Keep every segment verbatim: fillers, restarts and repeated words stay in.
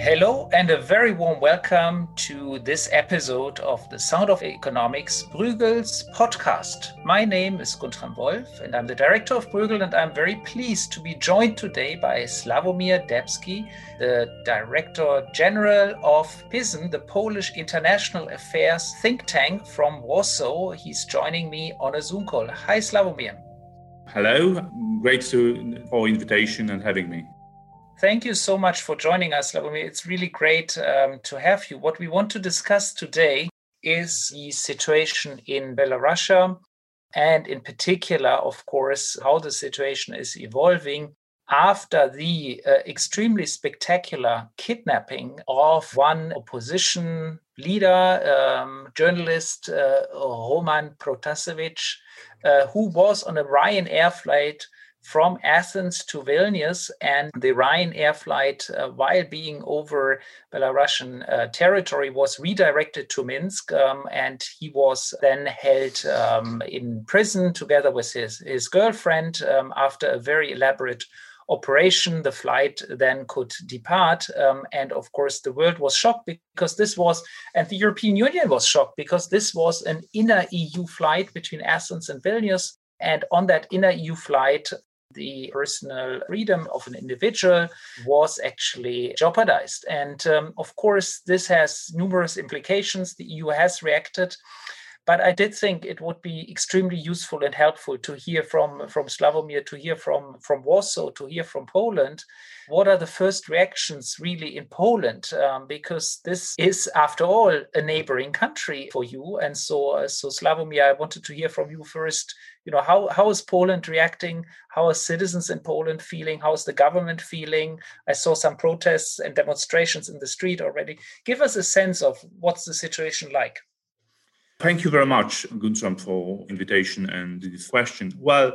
Hello and a very warm welcome to this episode of the Sound of Economics, Bruegel's podcast. My name is Guntram Wolf and I'm the director of Bruegel, and I'm very pleased to be joined today by Sławomir Dębski, the Director General of PISM, the Polish International Affairs think tank from Warsaw. He's joining me on a Zoom call. Hi, Sławomir. Hello, great to, for invitation and having me. Thank you so much for joining us, Sławomir. It's really great um, to have you. What we want to discuss today is the situation in Belarus, and in particular, of course, how the situation is evolving after the uh, extremely spectacular kidnapping of one opposition leader, um, journalist uh, Roman Protasevich, uh, who was on a Ryanair flight from Athens to Vilnius, and the Ryanair flight, uh, while being over Belarusian uh, territory, was redirected to Minsk, um, and he was then held um, in prison together with his, his girlfriend. Um, after a very elaborate operation, the flight then could depart, um, and of course the world was shocked because this was, and the European Union was shocked because this was an inner E U flight between Athens and Vilnius, and on that inner E U flight, the personal freedom of an individual was actually jeopardized. And um, of course, this has numerous implications. The E U has reacted. But I did think it would be extremely useful and helpful to hear from, from Sławomir, to hear from, from Warsaw, to hear from Poland. What are the first reactions really in Poland? Um, because this is, after all, a neighboring country for you. And so, uh, so Sławomir, I wanted to hear from you first. You know, how, how is Poland reacting? How are citizens in Poland feeling? How is the government feeling? I saw some protests and demonstrations in the street already. Give us a sense of what's the situation like. Thank you very much, Guntram, for invitation and this question. Well,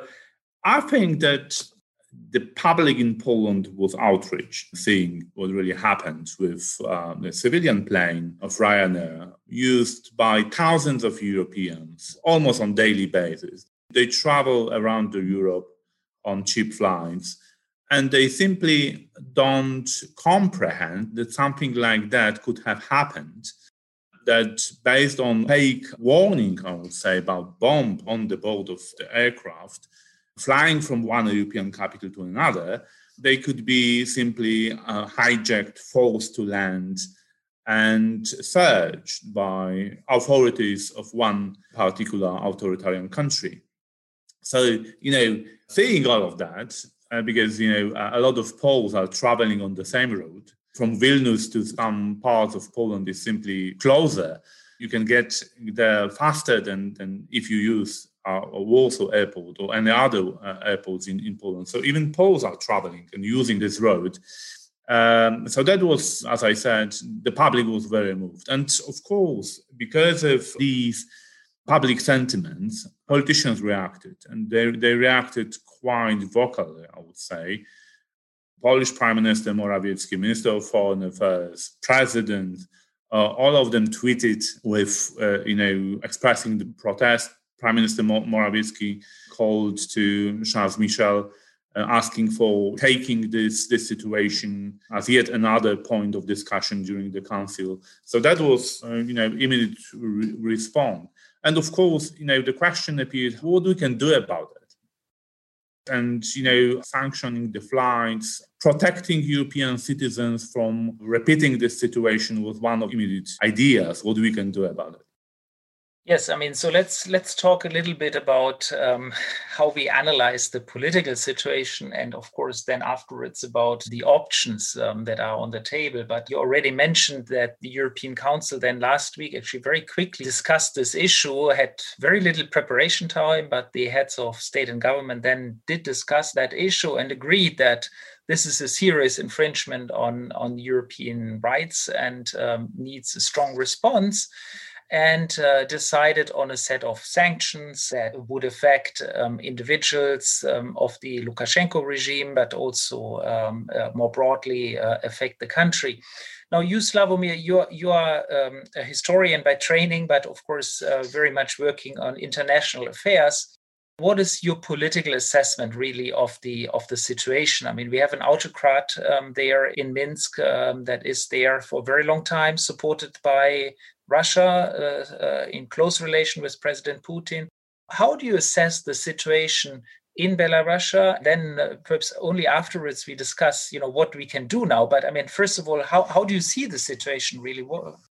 I think that the public in Poland was outraged seeing what really happened with uh, the civilian plane of Ryanair used by thousands of Europeans almost on a daily basis. They travel around Europe on cheap flights, and they simply don't comprehend that something like that could have happened. That based on fake warning, I would say, about bomb on the board of the aircraft, flying from one European capital to another, they could be simply uh, hijacked, forced to land, and searched by authorities of one particular authoritarian country. So, you know, seeing all of that, uh, because, you know, a lot of Poles are traveling on the same route, from Vilnius to some parts of Poland is simply closer. You can get there faster than, than if you use uh, a Warsaw airport or any other uh, airports in, in Poland. So even Poles are traveling and using this road. Um, so that was, as I said, the public was very moved. And of course, because of these public sentiments, politicians reacted. And they, they reacted quite vocally, I would say. Polish Prime Minister Morawiecki, Minister of Foreign Affairs, President, uh, all of them tweeted with, uh, you know, expressing the protest. Prime Minister Morawiecki called to Charles Michel, uh, asking for taking this, this situation as yet another point of discussion during the council. So that was, uh, you know, immediate re- response. And of course, you know, the question appeared, what we can do about it? And, you know, sanctioning the flights, protecting European citizens from repeating this situation was one of immediate ideas, what we can do about it. Yes, I mean, so let's let's talk a little bit about um, how we analyze the political situation, and of course then afterwards about the options um, that are on the table. But you already mentioned that the European Council then last week actually very quickly discussed this issue, had very little preparation time, but the heads of state and government then did discuss that issue and agreed that this is a serious infringement on, on European rights and um, needs a strong response. And uh, decided on a set of sanctions that would affect um, individuals um, of the Lukashenko regime, but also um, uh, more broadly uh, affect the country. Now, you, Sławomir, you, you are um, a historian by training, but of course uh, very much working on international affairs. What is your political assessment really of the of the situation? I mean, we have an autocrat um, there in Minsk um, that is there for a very long time, supported by Russia, uh, uh, in close relation with President Putin. How do you assess the situation in Belarus? Then uh, perhaps only afterwards we discuss, you know, what we can do now. But I mean, first of all, how, how do you see the situation really?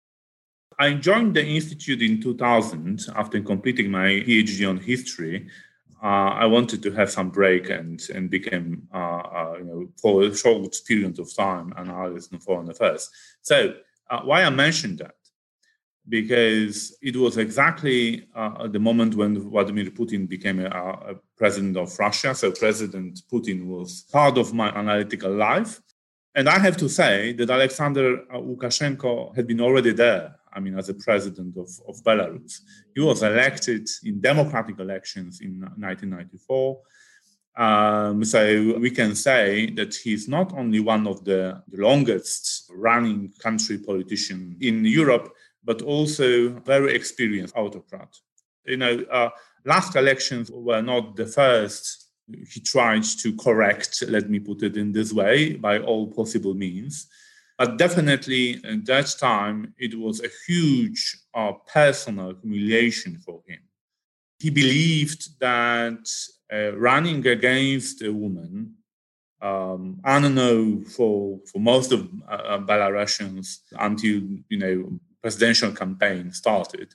I joined the Institute in two thousand after completing my PhD on history. Uh, I wanted to have some break and and became, uh, uh, you know, for a short period of time, analyst in foreign affairs. So uh, why I mentioned that? Because it was exactly uh, at the moment when Vladimir Putin became a, a president of Russia. So President Putin was part of my analytical life. And I have to say that Alexander Lukashenko had been already there, I mean, as a president of, of Belarus. He was elected in democratic elections in nineteen ninety-four. Um, so we can say that he's not only one of the, the longest running country politicians in Europe, but also very experienced autocrat. You know, uh, last elections were not the first he tried to correct, let me put it in this way, by all possible means. But definitely at that time, it was a huge uh, personal humiliation for him. He believed that uh, running against a woman, um, unknown for, for most of uh, Belarusians until, you know, presidential campaign started,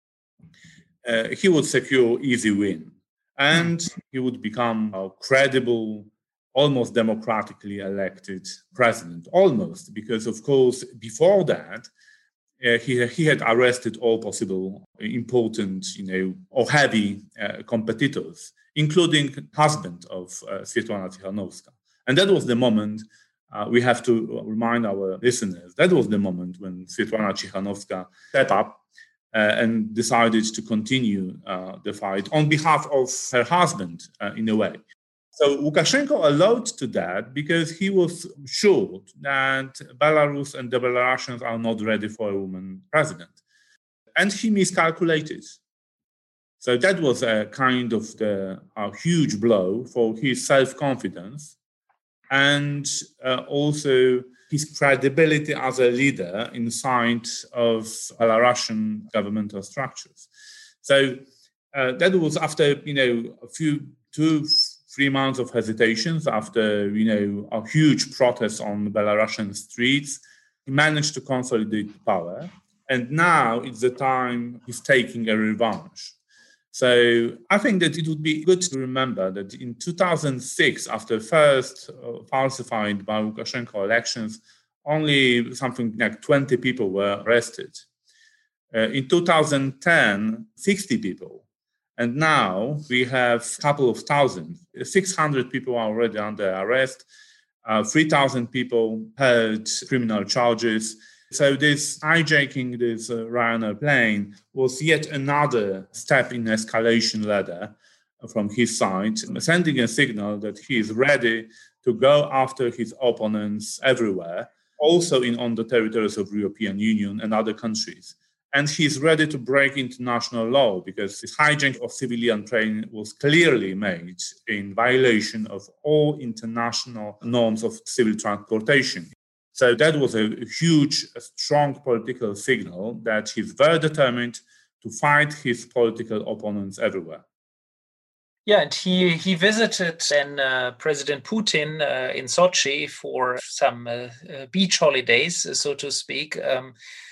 uh, he would secure easy win. And he would become a credible, almost democratically elected president. Almost, because, of course, before that, uh, he, he had arrested all possible important, you know, or heavy uh, competitors, including husband of uh, Svetlana Tikhanovska. And that was the moment, uh, we have to remind our listeners, that was the moment when Svetlana Tikhanovska stepped up Uh, and decided to continue uh, the fight on behalf of her husband, uh, in a way. So Lukashenko allowed to that because he was sure that Belarus and the Belarusians are not ready for a woman president. And he miscalculated. So that was a kind of the a huge blow for his self-confidence and uh, also his credibility as a leader inside of Belarusian governmental structures. So uh, that was after, you know, a few, two, three months of hesitations, after, you know, a huge protest on Belarusian streets, he managed to consolidate power. And now it's the time he's taking a revenge. So I think that it would be good to remember that in two thousand six, after first uh, falsified by Lukashenko elections, only something like twenty people were arrested. Uh, in two thousand ten, sixty people. And now we have a couple of thousand. six hundred people are already under arrest. Uh, three thousand people heard criminal charges. So this hijacking this uh, Ryanair plane was yet another step in the escalation ladder from his side, sending a signal that he is ready to go after his opponents everywhere, also in on the territories of the European Union and other countries. And he's ready to break international law because this hijacking of civilian plane was clearly made in violation of all international norms of civil transportation. So that was a huge, a strong political signal that he's very determined to fight his political opponents everywhere. Yeah, and he, he visited then uh, President Putin uh, in Sochi for some uh, uh, beach holidays, so to speak. Um,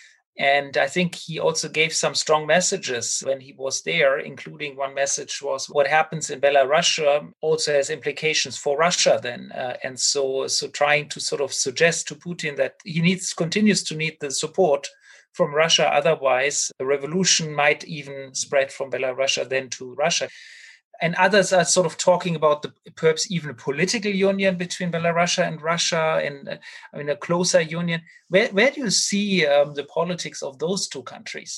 And I think he also gave some strong messages when he was there, including one message was what happens in Belarus also has implications for Russia then. Uh, and so, so trying to sort of suggest to Putin that he needs continues to need the support from Russia. Otherwise, the revolution might even spread from Belarus then to Russia. And others are sort of talking about the perhaps even a political union between Belarus and Russia, and uh, I mean a closer union. Where where do you see um, the politics of those two countries?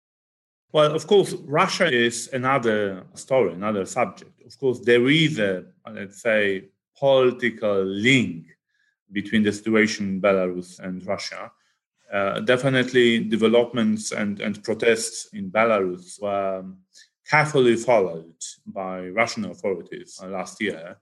Well, of course, Russia is another story, another subject. Of course, there is a, let's say, political link between the situation in Belarus and Russia. Uh, definitely, developments and, and protests in Belarus were carefully followed by Russian authorities last year.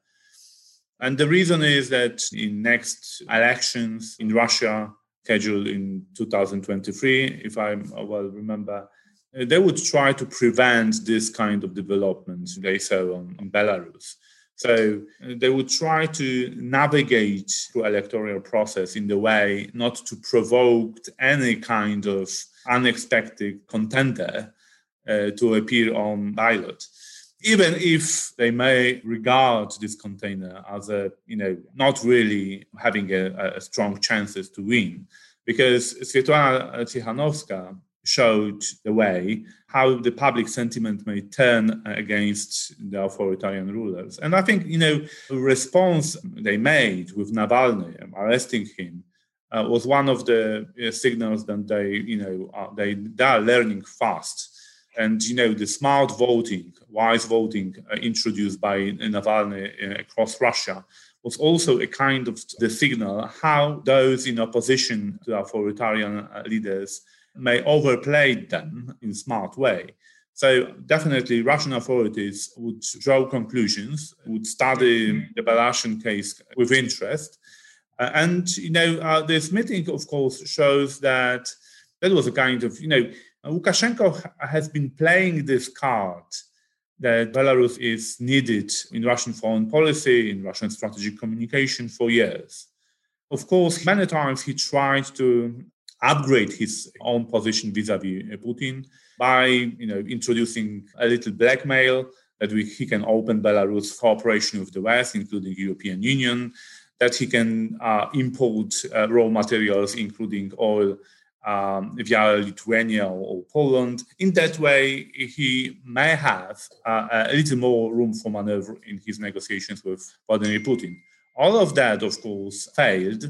And the reason is that in next elections in Russia, scheduled in two thousand twenty-three, if I well remember, they would try to prevent this kind of development they saw on, on Belarus. So they would try to navigate through electoral process in the way not to provoke any kind of unexpected contender uh, to appear on ballot. Even if they may regard this container as a, you know, not really having a, a strong chances to win, because Svetlana Tikhanovskaya showed the way how the public sentiment may turn against the authoritarian rulers. And I think, you know, the response they made with Navalny, arresting him, uh, was one of the uh, signals that they, you know, uh, they, they are learning fast. And, you know, the smart voting, wise voting uh, introduced by Navalny uh, across Russia was also a kind of the signal how those in opposition to authoritarian uh, leaders may overplay them in a smart way. So definitely Russian authorities would draw conclusions, would study the Belarusian case with interest. Uh, and, you know, uh, this meeting, of course, shows that that was a kind of, you know, Lukashenko has been playing this card that Belarus is needed in Russian foreign policy, in Russian strategic communication for years. Of course, many times he tried to upgrade his own position vis-a-vis Putin by, you know, introducing a little blackmail that we, he can open Belarus cooperation with the West, including the European Union, that he can uh, import uh, raw materials, including oil, Um, via Lithuania or Poland. In that way, he may have uh, a little more room for maneuver in his negotiations with Vladimir Putin. All of that, of course, failed.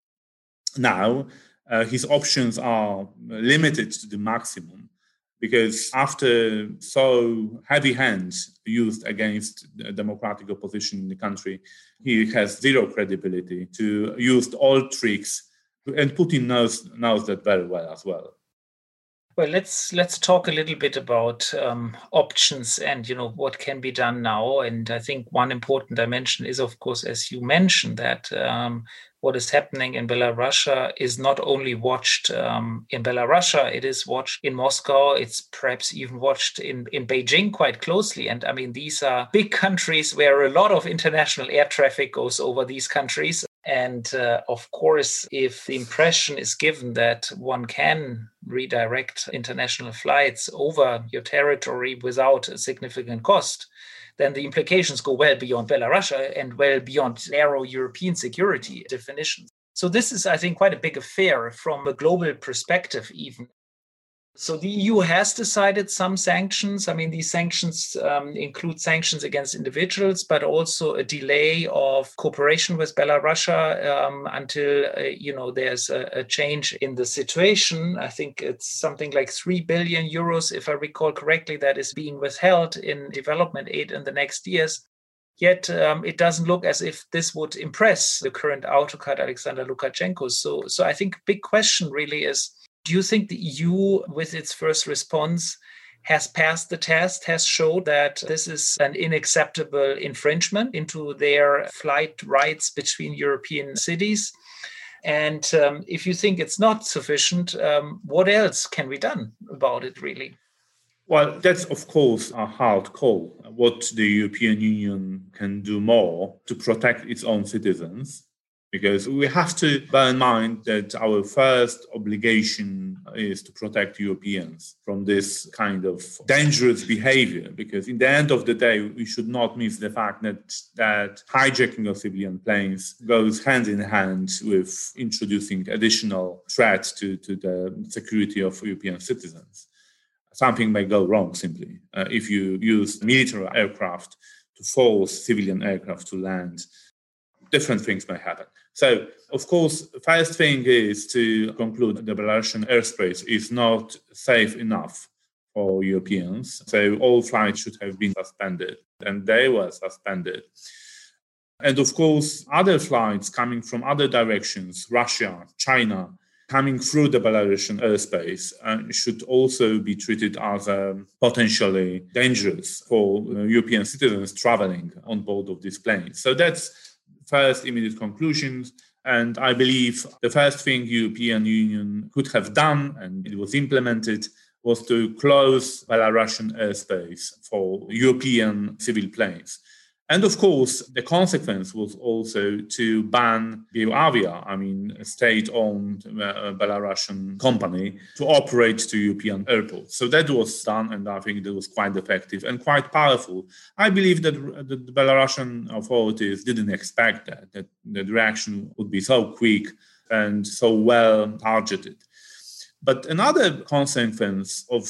Now, uh, his options are limited to the maximum because after so heavy hands used against the democratic opposition in the country, he has zero credibility to use all tricks. And Putin knows knows that very well as well. Well, let's let's talk a little bit about um, options and, you know, what can be done now. And I think one important dimension is, of course, as you mentioned, that um, what is happening in Belarus is not only watched um, in Belarus, it is watched in Moscow. It's perhaps even watched in, in Beijing quite closely. And I mean, these are big countries where a lot of international air traffic goes over these countries. And uh, of course, if the impression is given that one can redirect international flights over your territory without a significant cost, then the implications go well beyond Belarus and well beyond narrow European security definitions. So this is, I think, quite a big affair from a global perspective even. So the E U has decided some sanctions. I mean, these sanctions um, include sanctions against individuals, but also a delay of cooperation with Belarus um, until, uh, you know, there's a, a change in the situation. I think it's something like three billion euros, if I recall correctly, that is being withheld in development aid in the next years. Yet um, it doesn't look as if this would impress the current autocrat, Alexander Lukashenko. So, so I think big question really is, do you think the E U, with its first response, has passed the test, has showed that this is an unacceptable infringement into their flight rights between European cities? And um, if you think it's not sufficient, um, what else can be done about it, really? Well, that's, of course, a hard call. What the European Union can do more to protect its own citizens. Because we have to bear in mind that our first obligation is to protect Europeans from this kind of dangerous behavior. Because in the end of the day, we should not miss the fact that, that hijacking of civilian planes goes hand in hand with introducing additional threats to, to the security of European citizens. Something may go wrong simply uh, if you use military aircraft to force civilian aircraft to land. Different things may happen. So, of course, the first thing is to conclude the Belarusian airspace is not safe enough for Europeans. So all flights should have been suspended, and they were suspended. And of course, other flights coming from other directions, Russia, China, coming through the Belarusian airspace uh, should also be treated as um, potentially dangerous for uh, European citizens traveling on board of these planes. So that's first immediate conclusions. And I believe the first thing European Union could have done, and it was implemented, was to close Belarusian airspace for European civil planes. And of course, the consequence was also to ban Belavia, I mean, a state-owned uh, Belarusian company, to operate to European airports. So that was done, and I think that was quite effective and quite powerful. I believe that the Belarusian authorities didn't expect that, that the reaction would be so quick and so well targeted. But another consequence of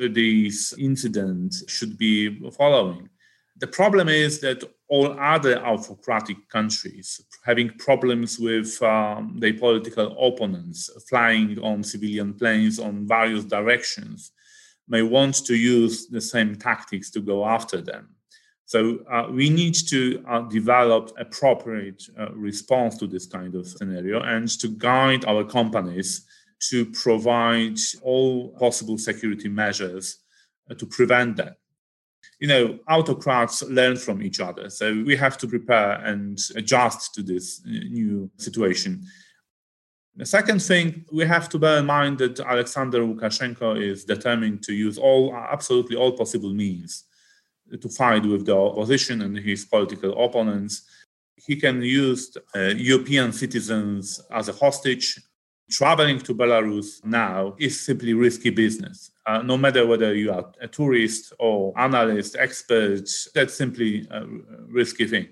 this incident should be following. The problem is that all other autocratic countries having problems with um, their political opponents flying on civilian planes on various directions may want to use the same tactics to go after them. So uh, we need to uh, develop appropriate uh, response to this kind of scenario and to guide our companies to provide all possible security measures uh, to prevent that. You know, autocrats learn from each other. So we have to prepare and adjust to this new situation. The second thing, we have to bear in mind that Alexander Lukashenko is determined to use all, absolutely all possible means to fight with the opposition and his political opponents. He can use uh, European citizens as a hostage. Traveling to Belarus now is simply risky business. Uh, no matter whether you are a tourist or analyst, expert, that's simply a risky thing.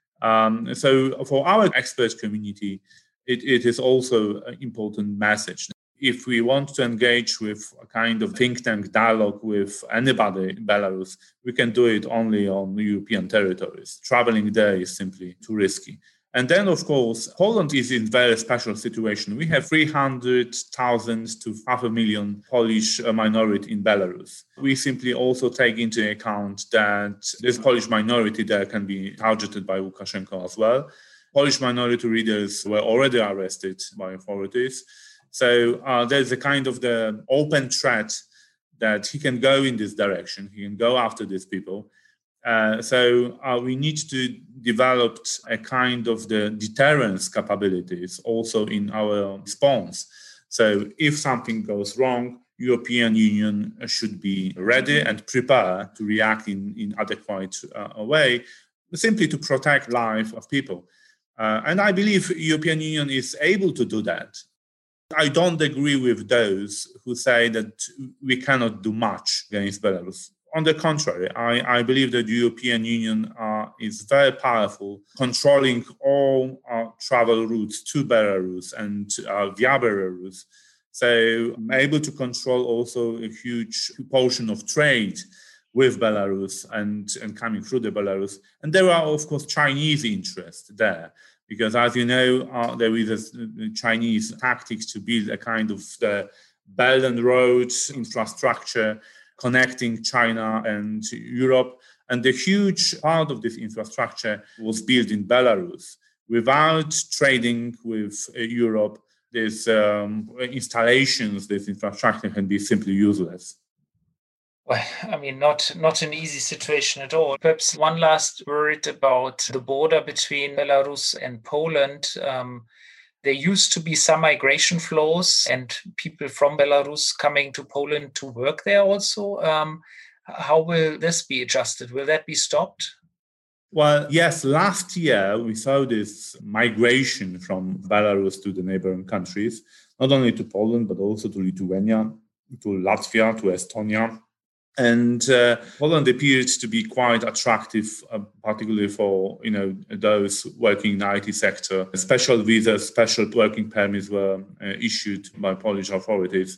Um, so for our expert community, it, it is also an important message. If we want to engage with a kind of think tank dialogue with anybody in Belarus, we can do it only on European territories. Traveling there is simply too risky. And then, of course, Poland is in a very special situation. We have three hundred thousand to half a million Polish minority in Belarus. We simply also take into account that this Polish minority there can be targeted by Lukashenko as well. Polish minority leaders were already arrested by authorities. So uh, there's a kind of the open threat that he can go in this direction. He can go after these people. Uh, so uh, we need to develop a kind of the deterrence capabilities also in our response. So if something goes wrong, European Union should be ready and prepare to react in in adequate uh, way, simply to protect life of people. Uh, and I believe European Union is able to do that. I don't agree with those who say that we cannot do much against Belarus. On the contrary, I, I believe that the European Union uh, is very powerful, controlling all uh, travel routes to Belarus and uh, via Belarus. So I'm able to control also a huge portion of trade with Belarus and, and coming through the Belarus. And there are, of course, Chinese interests there. Because as you know, uh, there is a Chinese tactics to build a kind of the Belt and Road infrastructure connecting China and Europe. And the huge part of this infrastructure was built in Belarus. Without trading with uh, Europe, these um, installations, this infrastructure can be simply useless. Well, I mean, not not an easy situation at all. Perhaps one last word about the border between Belarus and Poland. Um, there used to be some migration flows and people from Belarus coming to Poland to work there also. Um, how will this be adjusted? Will that be stopped? Well, yes, last year we saw this migration from Belarus to the neighboring countries, not only to Poland, but also to Lithuania, to Latvia, to Estonia. And uh, Poland appeared to be quite attractive, uh, particularly for you know those working in the I T sector. Special visas, special working permits were uh, issued by Polish authorities.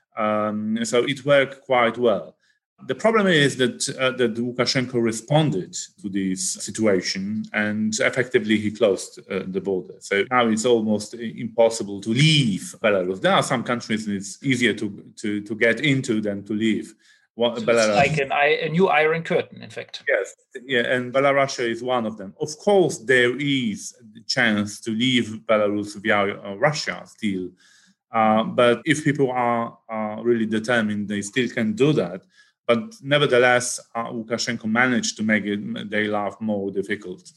Um, so it worked quite well. The problem is that, uh, that Lukashenko responded to this situation and effectively he closed uh, the border. So now it's almost impossible to leave Belarus. There are some countries and it's easier to, to, to get into than to leave. So it's like an, a new Iron Curtain, in fact. Yes, yeah, and Belarus is one of them. Of course, there is the chance to leave Belarus via uh, Russia still. Uh, but if people are, are really determined, they still can do that. But nevertheless, uh, Lukashenko managed to make it, their life more difficult.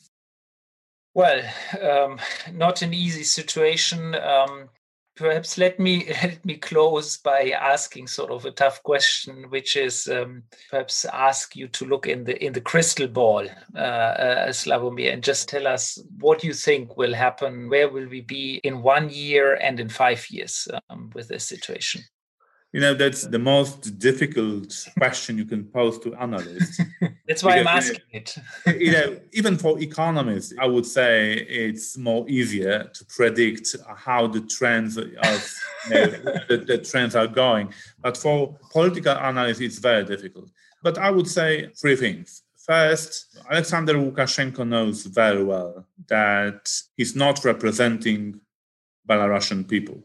Well, um, not an easy situation. Um, perhaps let me let me close by asking sort of a tough question, which is um, perhaps ask you to look in the in the crystal ball, uh, uh, Slavomir, and just tell us what you think will happen. Where will we be in one year and in five years um, with this situation? You know, that's the most difficult question you can pose to analysts. That's why because, I'm asking you know, it. you know, even for economists, I would say it's more easier to predict how the trends of you know, the, the trends are going. But for political analysts, it's very difficult. But I would say three things. First, Alexander Lukashenko knows very well that he's not representing Belarusian people.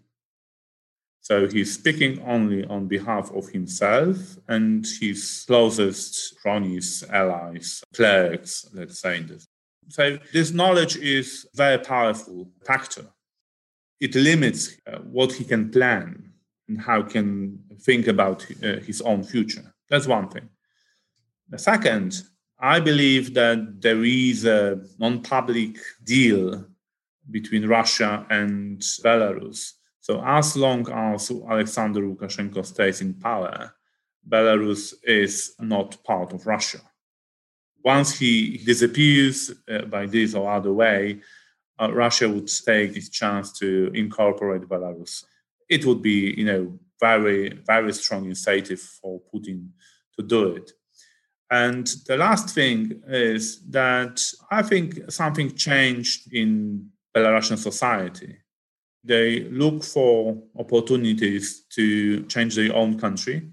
So he's speaking only on behalf of himself and his closest cronies, allies, clerics, let's say this. So this knowledge is a very powerful factor. It limits uh, what he can plan and how he can think about uh, his own future. That's one thing. The second, I believe that there is a non-public deal between Russia and Belarus. So as long as Alexander Lukashenko stays in power, Belarus is not part of Russia. Once he disappears uh, by this or other way, uh, Russia would take its chance to incorporate Belarus. It would be, you know, very, very strong incentive for Putin to do it. And the last thing is that I think something changed in Belarusian society. They look for opportunities to change their own country.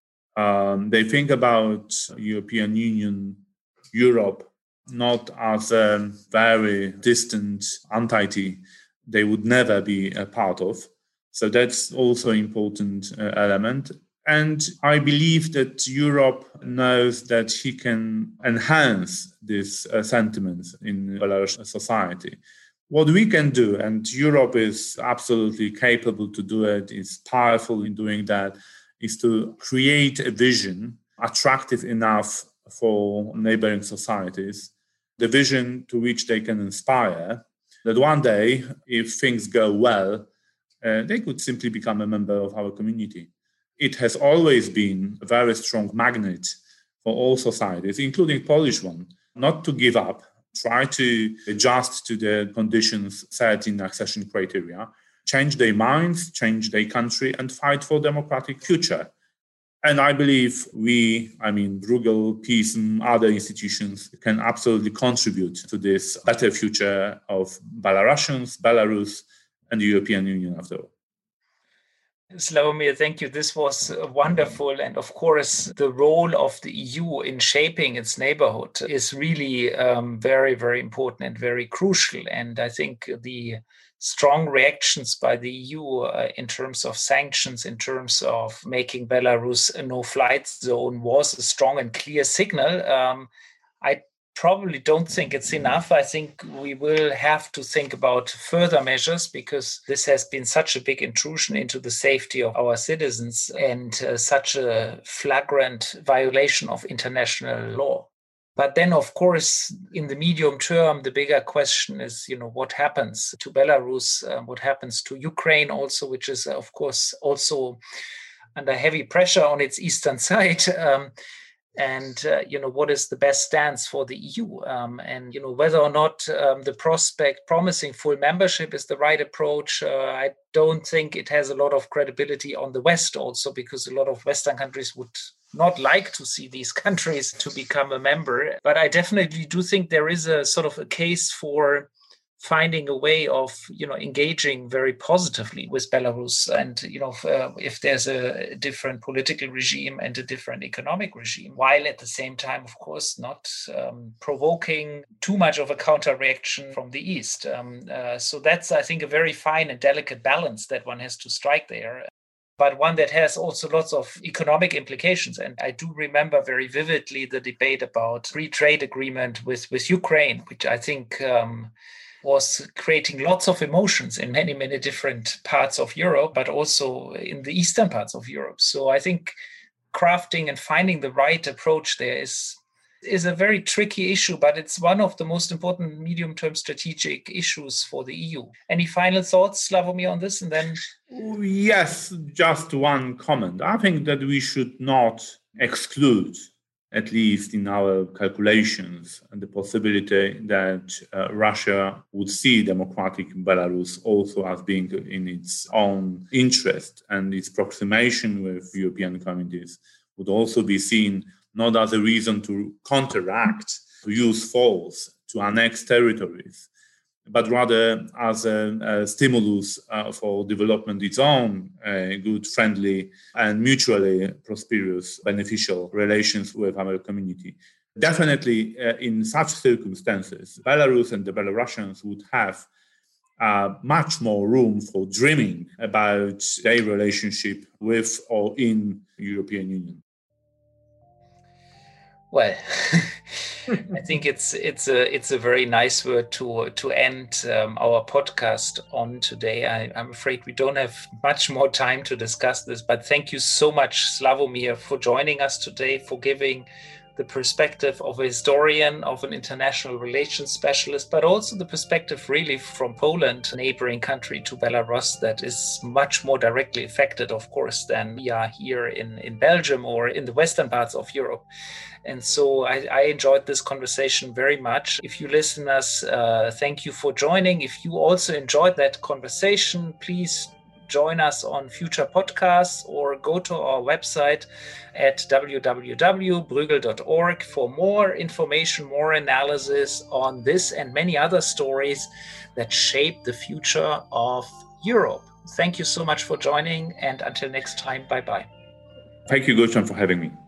Um, they think about European Union, Europe, not as a very distant entity they would never be a part of. So that's also an important uh, element. And I believe that Europe knows that he can enhance these uh, sentiments in Belarusian society. What we can do, and Europe is absolutely capable to do it, is powerful in doing that, is to create a vision attractive enough for neighboring societies, the vision to which they can inspire, that one day, if things go well, uh, they could simply become a member of our community. It has always been a very strong magnet for all societies, including Polish one, not to give up, try to adjust to the conditions set in accession criteria, change their minds, change their country, and fight for democratic future. And I believe we, I mean, Bruegel, PISM, other institutions can absolutely contribute to this better future of Belarusians, Belarus, and the European Union after all. Slavomir, thank you. This was wonderful. And of course, the role of the E U in shaping its neighborhood is really um, very, very important and very crucial. And I think the strong reactions by the E U uh, in terms of sanctions, in terms of making Belarus a no-flight zone was a strong and clear signal. Um, I probably don't think it's enough. I think we will have to think about further measures because this has been such a big intrusion into the safety of our citizens and uh, such a flagrant violation of international law. But then, of course, in the medium term, the bigger question is, you know, what happens to Belarus, uh, what happens to Ukraine also, which is, of course, also under heavy pressure on its eastern side. Um, And, uh, you know, what is the best stance for the E U? Um, and, you know, whether or not um, the prospect promising full membership is the right approach, uh, I don't think it has a lot of credibility on the West also, because a lot of Western countries would not like to see these countries to become a member. But I definitely do think there is a sort of a case for finding a way of, you know, engaging very positively with Belarus. And, you know, if, uh, if there's a different political regime and a different economic regime, while at the same time, of course, not um, provoking too much of a counter reaction from the East. Um, uh, so that's, I think, a very fine and delicate balance that one has to strike there, but one that has also lots of economic implications. And I do remember very vividly the debate about free trade agreement with, with Ukraine, which I think um, was creating lots of emotions in many, many different parts of Europe, but also in the eastern parts of Europe. So I think crafting and finding the right approach there is is a very tricky issue, but it's one of the most important medium-term strategic issues for the E U. Any final thoughts, Slavomir, on this? And then, yes, just one comment. I think that we should not exclude, at least in our calculations, the possibility that uh, Russia would see democratic Belarus also as being in its own interest, and its approximation with European communities would also be seen not as a reason to counteract, to use force, to annex territories, but rather as a, a stimulus uh, for development its own uh, good, friendly, and mutually prosperous, beneficial relations with our community. Definitely, uh, in such circumstances, Belarus and the Belarusians would have uh, much more room for dreaming about their relationship with or in the European Union. Well, I think it's it's a it's a very nice word to to end um, our podcast on today. I, I'm afraid we don't have much more time to discuss this, but thank you so much, Slavomir, for joining us today, for giving the perspective of a historian, of an international relations specialist, but also the perspective really from Poland, a neighboring country to Belarus that is much more directly affected, of course, than we are here in, in Belgium or in the western parts of Europe. And so I, I enjoyed this conversation very much. If you listeners, uh, thank you for joining. If you also enjoyed that conversation, please join us on future podcasts or go to our website at w w w dot bruegel dot org for more information, more analysis on this and many other stories that shape the future of Europe. Thank you so much for joining, and until next time, bye-bye. Thank you, Guntram, for having me.